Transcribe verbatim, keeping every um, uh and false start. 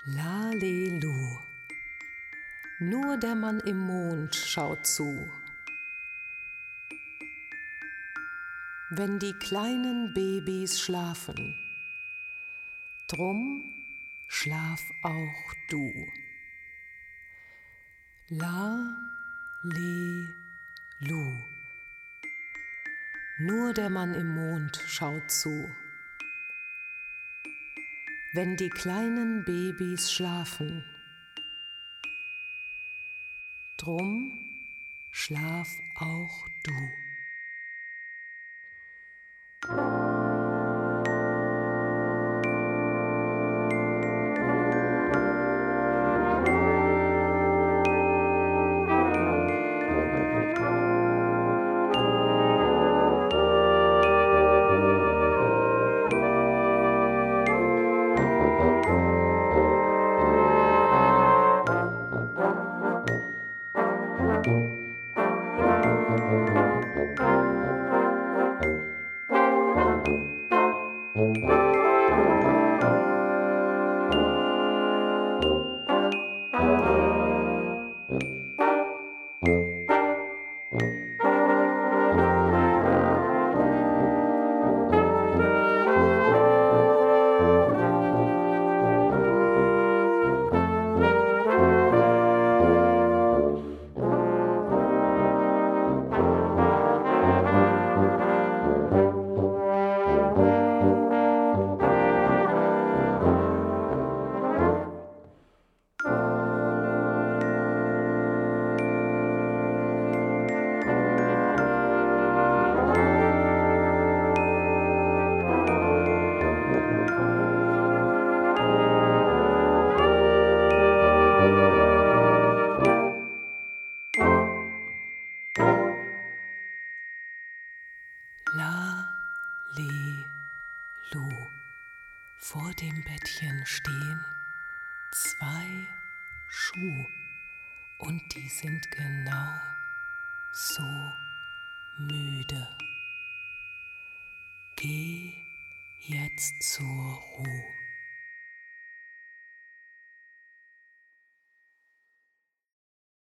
Lalelu, nur der Mann im Mond schaut zu. Wenn die kleinen Babys schlafen, drum schlaf auch du. La-le-lu, nur der Mann im Mond schaut zu. Wenn die kleinen Babys schlafen, drum schlaf auch du. La-le-lu, vor dem Bettchen stehen zwei Schuh, und die sind genau so müde. Geh jetzt zur Ruh'.